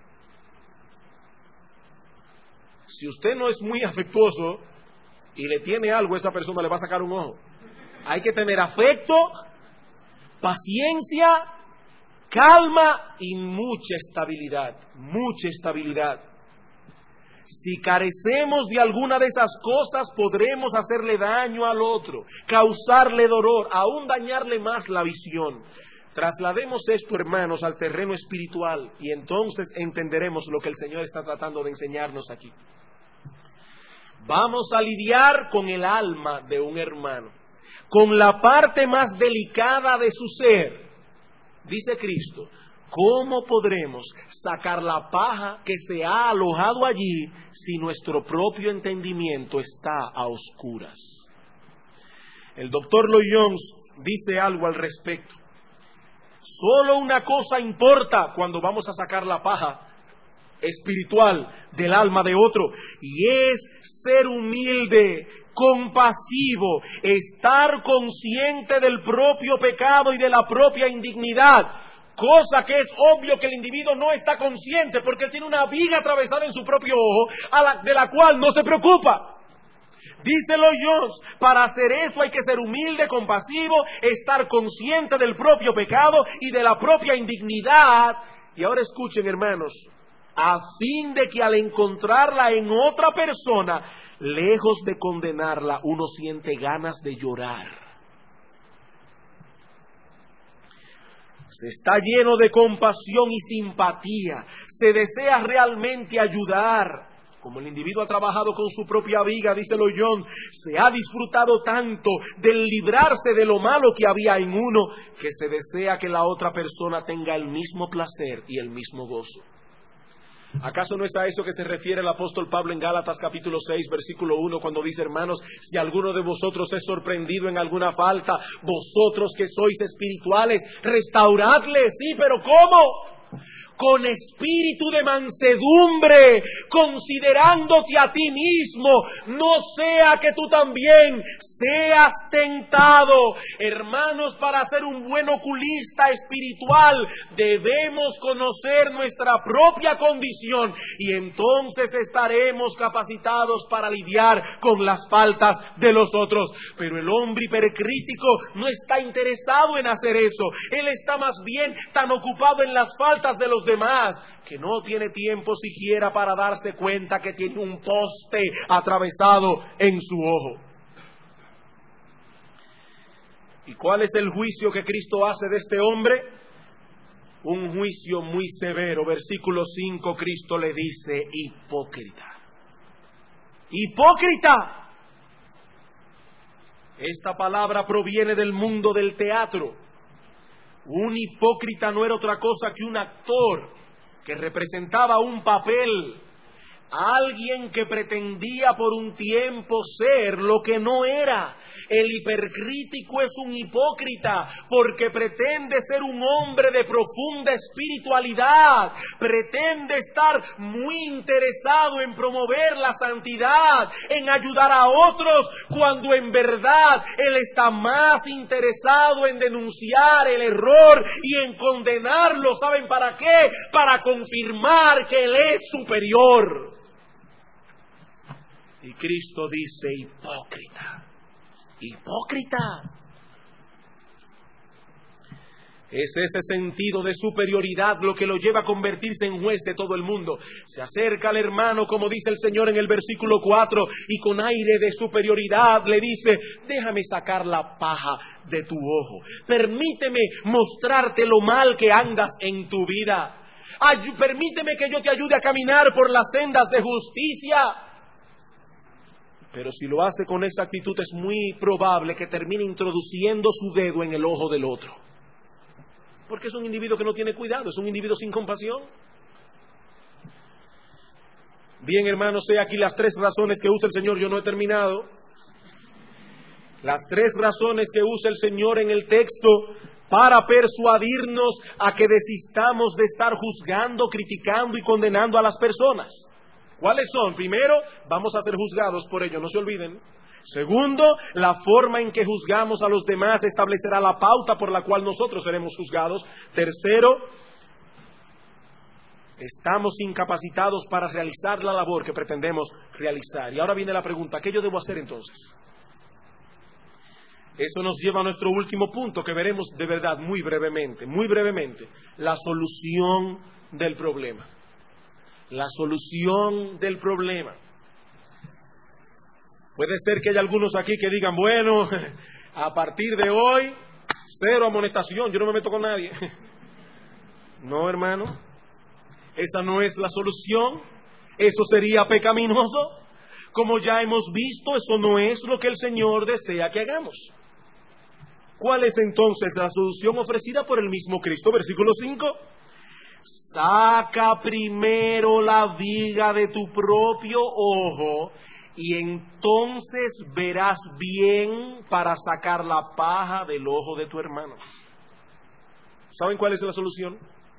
Si usted no es muy afectuoso y le tiene algo, esa persona le va a sacar un ojo. Hay que tener afecto, paciencia, calma y mucha estabilidad. Mucha estabilidad. Si carecemos de alguna de esas cosas, podremos hacerle daño al otro, causarle dolor, aún dañarle más la visión. Traslademos esto, hermanos, al terreno espiritual y entonces entenderemos lo que el Señor está tratando de enseñarnos aquí. Vamos a lidiar con el alma de un hermano, con la parte más delicada de su ser. Dice Cristo, ¿cómo podremos sacar la paja que se ha alojado allí si nuestro propio entendimiento está a oscuras? El doctor Lloyd Jones dice algo al respecto. Solo una cosa importa cuando vamos a sacar la paja espiritual del alma de otro, y es ser humilde, compasivo, estar consciente del propio pecado y de la propia indignidad, cosa que es obvio que el individuo no está consciente porque él tiene una viga atravesada en su propio ojo de la cual no se preocupa. Dice Lloyd Jones, para hacer eso hay que ser humilde, compasivo, estar consciente del propio pecado y de la propia indignidad. Y ahora escuchen, hermanos, a fin de que al encontrarla en otra persona, lejos de condenarla, uno siente ganas de llorar. Se está lleno de compasión y simpatía, se desea realmente ayudar. Como el individuo ha trabajado con su propia viga, dice Lloyd Jones, se ha disfrutado tanto del librarse de lo malo que había en uno, que se desea que la otra persona tenga el mismo placer y el mismo gozo. ¿Acaso no es a eso que se refiere el apóstol Pablo en Gálatas capítulo 6, versículo 1, cuando dice, hermanos, si alguno de vosotros es sorprendido en alguna falta, vosotros que sois espirituales, restauradle? Sí, pero ¿cómo? Con espíritu de mansedumbre, considerándote a ti mismo, no sea que tú también seas tentado. Hermanos, para ser un buen oculista espiritual, debemos conocer nuestra propia condición y entonces estaremos capacitados para lidiar con las faltas de los otros. Pero el hombre hipercrítico no está interesado en hacer eso. Él está más bien tan ocupado en las faltas de los demás que no tiene tiempo siquiera para darse cuenta que tiene un poste atravesado en su ojo. ¿Y cuál es el juicio que Cristo hace de este hombre? Un juicio muy severo. Versículo 5, Cristo le dice, hipócrita. ¡Hipócrita! Esta palabra proviene del mundo del teatro. Un hipócrita no era otra cosa que un actor que representaba un papel, alguien que pretendía por un tiempo ser lo que no era. El hipercrítico es un hipócrita porque pretende ser un hombre de profunda espiritualidad, pretende estar muy interesado en promover la santidad, en ayudar a otros, cuando en verdad él está más interesado en denunciar el error y en condenarlo. ¿Saben para qué? Para confirmar que él es superior. Y Cristo dice, hipócrita, hipócrita. Es ese sentido de superioridad lo que lo lleva a convertirse en juez de todo el mundo. Se acerca al hermano, como dice el Señor en el versículo 4, y con aire de superioridad le dice: déjame sacar la paja de tu ojo. Permíteme mostrarte lo mal que andas en tu vida. Permíteme que yo te ayude a caminar por las sendas de justicia. Pero si lo hace con esa actitud, es muy probable que termine introduciendo su dedo en el ojo del otro. Porque es un individuo que no tiene cuidado, es un individuo sin compasión. Bien, hermanos, he aquí las 3 razones que usa el Señor. Yo no he terminado. Las 3 razones que usa el Señor en el texto para persuadirnos a que desistamos de estar juzgando, criticando y condenando a las personas. ¿Cuáles son? Primero, vamos a ser juzgados por ello, no se olviden. Segundo, la forma en que juzgamos a los demás establecerá la pauta por la cual nosotros seremos juzgados. Tercero, estamos incapacitados para realizar la labor que pretendemos realizar. Y ahora viene la pregunta: ¿qué yo debo hacer entonces? Eso nos lleva a nuestro último punto, que veremos de verdad muy brevemente, la solución del problema. La solución del problema. Puede ser que haya algunos aquí que digan: bueno, a partir de hoy, 0 amonestación, yo no me meto con nadie. No, hermano, esa no es la solución. Eso sería pecaminoso. Como ya hemos visto, eso no es lo que el Señor desea que hagamos. ¿Cuál es entonces la solución ofrecida por el mismo Cristo? Versículo 5. Saca primero la viga de tu propio ojo, y entonces verás bien para sacar la paja del ojo de tu hermano. ¿Saben cuál es la solución?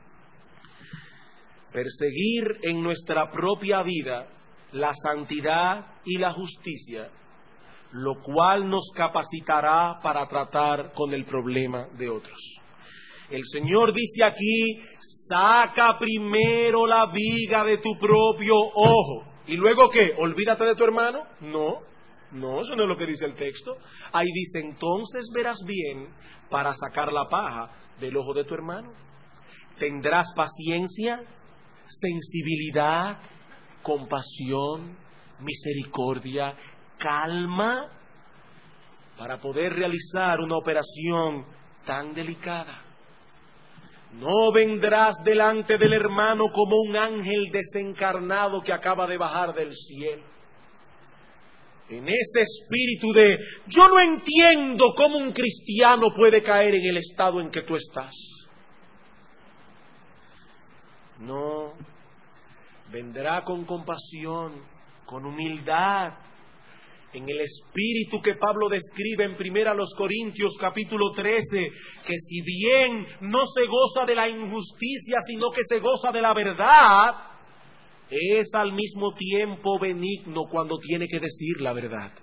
Perseguir en nuestra propia vida la santidad y la justicia, lo cual nos capacitará para tratar con el problema de otros. El Señor dice aquí: saca primero la viga de tu propio ojo. ¿Y luego qué? ¿Olvídate de tu hermano? No, eso no es lo que dice el texto. Ahí dice: entonces verás bien para sacar la paja del ojo de tu hermano. Tendrás paciencia, sensibilidad, compasión, misericordia, calma, para poder realizar una operación tan delicada. No vendrás delante del hermano como un ángel desencarnado que acaba de bajar del cielo. En ese espíritu de: yo no entiendo cómo un cristiano puede caer en el estado en que tú estás. No, vendrá con compasión, con humildad, en el espíritu que Pablo describe en 1 Corintios capítulo 13, que si bien no se goza de la injusticia, sino que se goza de la verdad, es al mismo tiempo benigno cuando tiene que decir la verdad.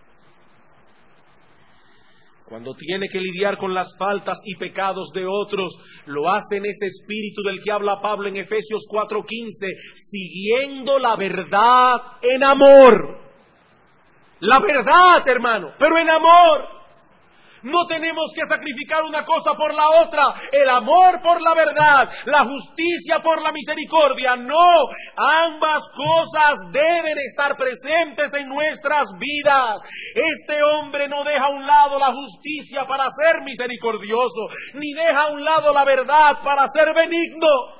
Cuando tiene que lidiar con las faltas y pecados de otros, lo hace en ese espíritu del que habla Pablo en Efesios 4:15, siguiendo la verdad en amor. La verdad, hermano, pero en amor. No tenemos que sacrificar una cosa por la otra, el amor por la verdad, la justicia por la misericordia. No, ambas cosas deben estar presentes en nuestras vidas. Este hombre no deja a un lado la justicia para ser misericordioso, ni deja a un lado la verdad para ser benigno.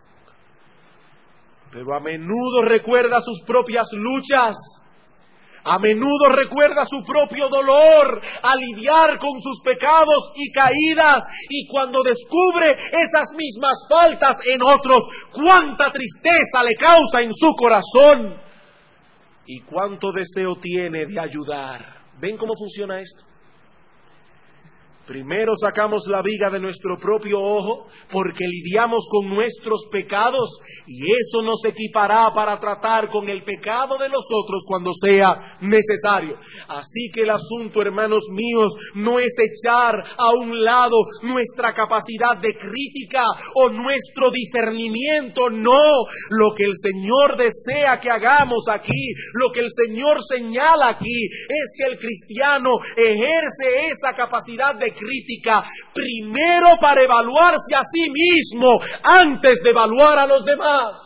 Pero a menudo recuerda sus propias luchas. A menudo recuerda su propio dolor al lidiar con sus pecados y caídas, y cuando descubre esas mismas faltas en otros, cuánta tristeza le causa en su corazón y cuánto deseo tiene de ayudar. ¿Ven cómo funciona esto? Primero sacamos la viga de nuestro propio ojo porque lidiamos con nuestros pecados, y eso nos equipará para tratar con el pecado de los otros cuando sea necesario. Así que el asunto, hermanos míos, no es echar a un lado nuestra capacidad de crítica o nuestro discernimiento, no. Lo que el Señor desea que hagamos aquí, lo que el Señor señala aquí, es que el cristiano ejerce esa capacidad de crítica, primero para evaluarse a sí mismo antes de evaluar a los demás.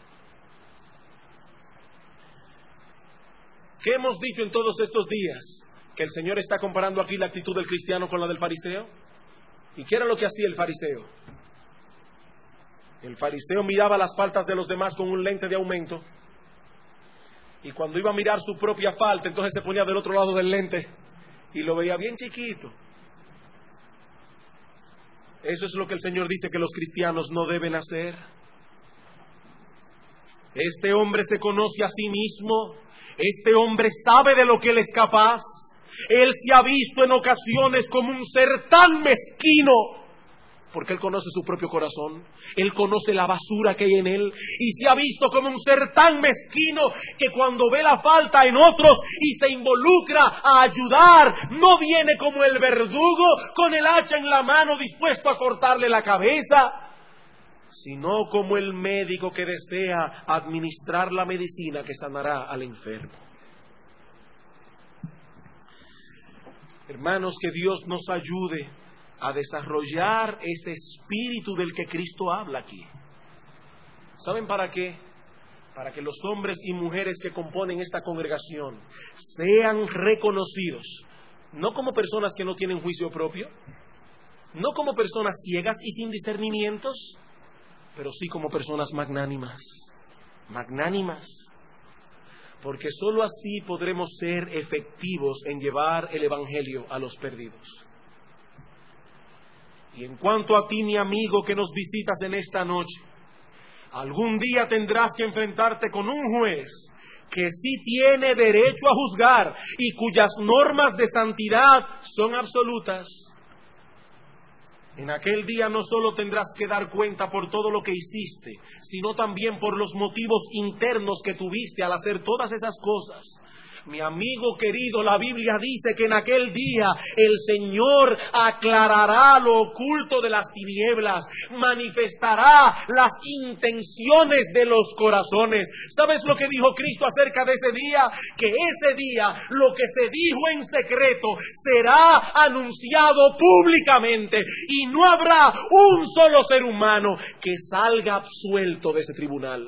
¿Qué hemos dicho en todos estos días? Que el Señor está comparando aquí la actitud del cristiano con la del fariseo. ¿Y qué era lo que hacía el fariseo? El fariseo miraba las faltas de los demás con un lente de aumento, y cuando iba a mirar su propia falta, entonces se ponía del otro lado del lente y lo veía bien chiquito. Eso es lo que el Señor dice que los cristianos no deben hacer. Este hombre se conoce a sí mismo. Este hombre sabe de lo que él es capaz. Él se ha visto en ocasiones como un ser tan mezquino, porque él conoce su propio corazón, él conoce la basura que hay en él, y se ha visto como un ser tan mezquino que cuando ve la falta en otros y se involucra a ayudar, no viene como el verdugo con el hacha en la mano dispuesto a cortarle la cabeza, sino como el médico que desea administrar la medicina que sanará al enfermo. Hermanos, que Dios nos ayude a desarrollar ese espíritu del que Cristo habla aquí. ¿Saben para qué? Para que los hombres y mujeres que componen esta congregación sean reconocidos, no como personas que no tienen juicio propio, no como personas ciegas y sin discernimientos, pero sí como personas magnánimas, porque sólo así podremos ser efectivos en llevar el Evangelio a los perdidos. Y en cuanto a ti, mi amigo que nos visitas en esta noche, algún día tendrás que enfrentarte con un juez que sí tiene derecho a juzgar y cuyas normas de santidad son absolutas. En aquel día no solo tendrás que dar cuenta por todo lo que hiciste, sino también por los motivos internos que tuviste al hacer todas esas cosas. Mi amigo querido, la Biblia dice que en aquel día el Señor aclarará lo oculto de las tinieblas, manifestará las intenciones de los corazones. ¿Sabes lo que dijo Cristo acerca de ese día? Que ese día lo que se dijo en secreto será anunciado públicamente y no habrá un solo ser humano que salga absuelto de ese tribunal.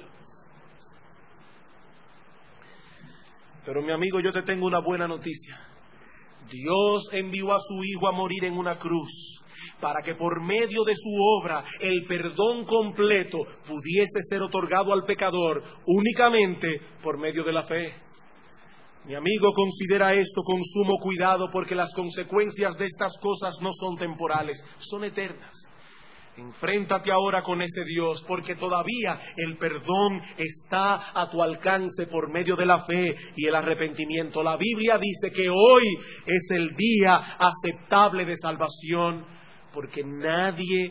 Pero mi amigo, yo te tengo una buena noticia. Dios envió a su Hijo a morir en una cruz para que por medio de su obra el perdón completo pudiese ser otorgado al pecador únicamente por medio de la fe. Mi amigo, considera esto con sumo cuidado, porque las consecuencias de estas cosas no son temporales, son eternas. Enfréntate ahora con ese Dios, porque todavía el perdón está a tu alcance por medio de la fe y el arrepentimiento. La Biblia dice que hoy es el día aceptable de salvación, porque nadie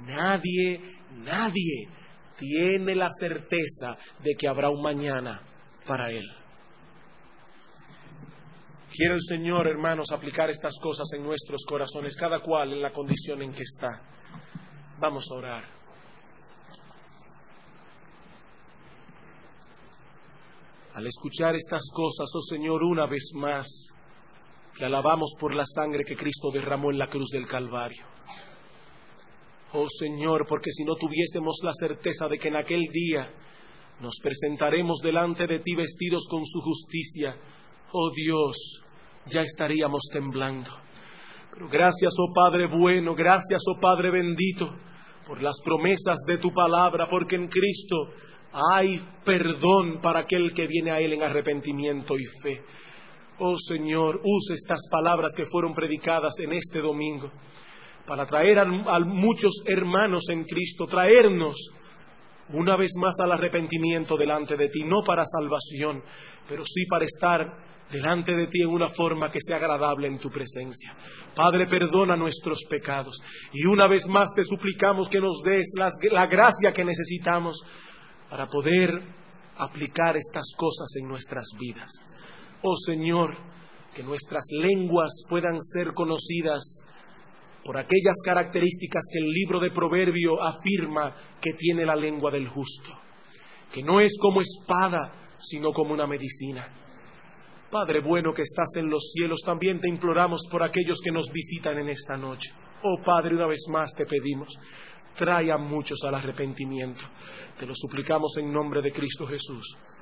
tiene la certeza de que habrá un mañana para él. Quiere el Señor, hermanos, aplicar estas cosas en nuestros corazones, cada cual en la condición en que está. Vamos a orar. Al escuchar estas cosas, oh Señor, una vez más, te alabamos por la sangre que Cristo derramó en la cruz del Calvario. Oh Señor, porque si no tuviésemos la certeza de que en aquel día nos presentaremos delante de ti vestidos con su justicia, oh Dios, ya estaríamos temblando. Pero gracias, oh Padre bueno, gracias, oh Padre bendito, por las promesas de tu palabra, porque en Cristo hay perdón para aquel que viene a Él en arrepentimiento y fe. Oh Señor, usa estas palabras que fueron predicadas en este domingo para traer a muchos hermanos en Cristo, traernos una vez más al arrepentimiento delante de ti, no para salvación, pero sí para estar delante de ti en una forma que sea agradable en tu presencia. Padre, perdona nuestros pecados y una vez más te suplicamos que nos des la gracia que necesitamos para poder aplicar estas cosas en nuestras vidas. Oh Señor, que nuestras lenguas puedan ser conocidas por aquellas características que el libro de Proverbio afirma que tiene la lengua del justo, que no es como espada, sino como una medicina. Padre bueno que estás en los cielos, también te imploramos por aquellos que nos visitan en esta noche. Oh Padre, una vez más te pedimos, trae a muchos al arrepentimiento. Te lo suplicamos en nombre de Cristo Jesús.